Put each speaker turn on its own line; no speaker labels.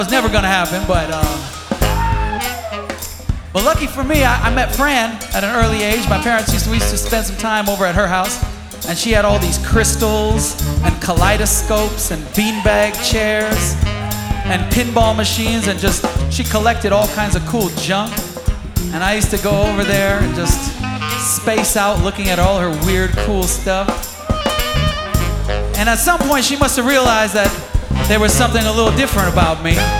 was never gonna happen, but lucky for me, I met Fran at an early age. We used to spend some time over at her house, and she had all these crystals and kaleidoscopes and beanbag chairs and pinball machines, and she collected all kinds of cool junk. And I used to go over there and just space out looking at all her weird, cool stuff. And at some point, she must have realized that there was something a little different about me.